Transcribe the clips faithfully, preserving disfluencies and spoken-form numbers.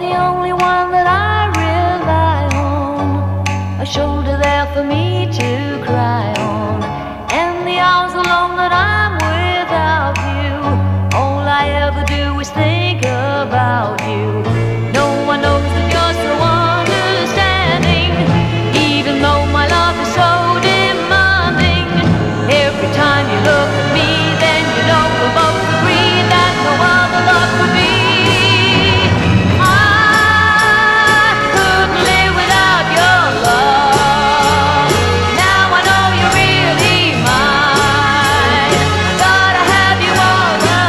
the only one that I rely on, a shoulder there for me to cry on. And the hours alone that I'm without you, all I ever do is think about you. No one knows that you're so understanding, even though my love is so demanding. Every time you look at me, then you know we'll both agree that no other love could be. I couldn't live without your love. Now I know you're really mine. Gotta have you all the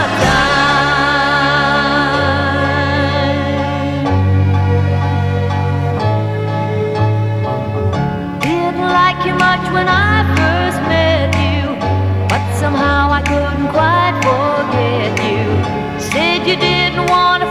time. Didn't like you much when I first met you, but somehow I couldn't quite forget you. Said you didn't want